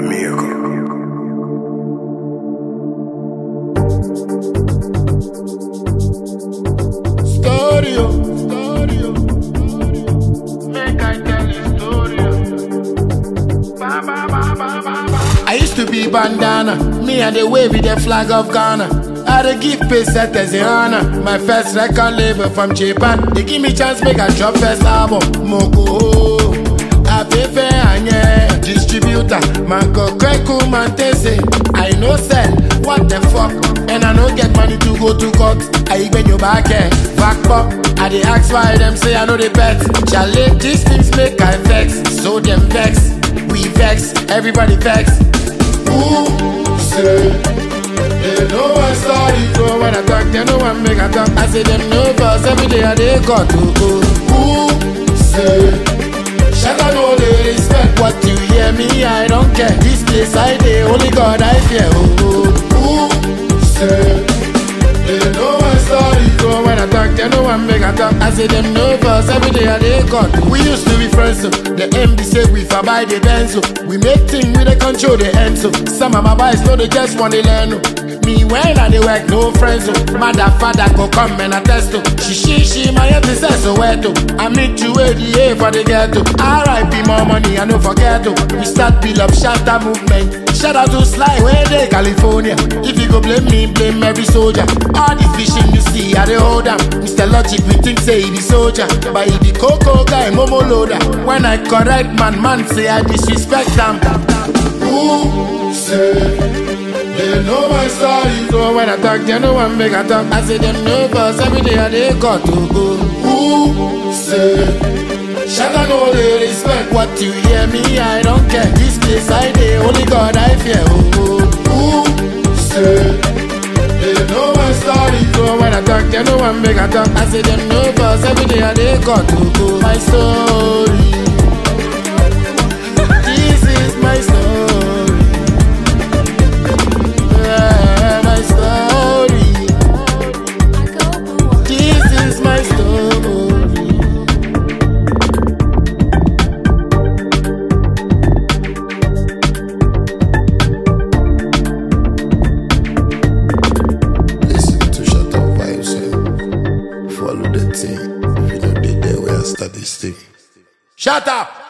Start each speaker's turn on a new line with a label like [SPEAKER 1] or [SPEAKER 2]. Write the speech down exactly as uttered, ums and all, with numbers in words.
[SPEAKER 1] Story, story, make I tell a story. Ba, ba, ba, ba, ba, ba. I used to be bandana, me and the wave with the flag of Ghana. I dey give pesetas in honor. My first record label from Japan. They give me chance make I drop first album. Moko, Afefe Anye, distributor. Manko Kweku Mantese. I no sell, what the fuck? And I no get money to go to court. I bend your back here, back up. I dey ask why them say I know the bet. Chale, these things make I vex. So them vex, we vex, everybody vex. Who say? They know my story, so when I talk, they know I make a talk. I say them no boss, every day I dey got to go. Who say? Shall I know they respect what you hear me? I don't care. This place I dey, only God I fear. Oh, who say? They know my story, so when I talk, they know I make a talk. I say them no boss, every day I dey got to. We used to be friends, so the M D say we for buy the Benz, so we make things with the control the end, so some of my boys know they just want to learn. So. Me when I dey work, no friends, so mother, father go come and attest to. She, she, she, my head is so wet, to. I meet you A D A for the ghetto. R I P more money, I no forget, to. We start build up shatter movement. Shout out to Sly, where they California. If you go blame me, blame every soldier. All the fishing you see, I dey hold them. Mister Logic, we think say he be soldier, but he be Coco guy, Momo loader. When I correct man, man say I disrespect them. Who say? They know my story, so when I talk, they know I make a talk. I say them no boss, every day I dey got to go. Who say? Shall I know they respect what you hear me? I don't care. This place I dey, only God I fear. Oh, who say? They know my story, so when I talk, they know I make a talk. I say them no boss, every day I dey got to go. My story, this is my story. Follow the thing. If you know they there, where I start this thing. Shut up!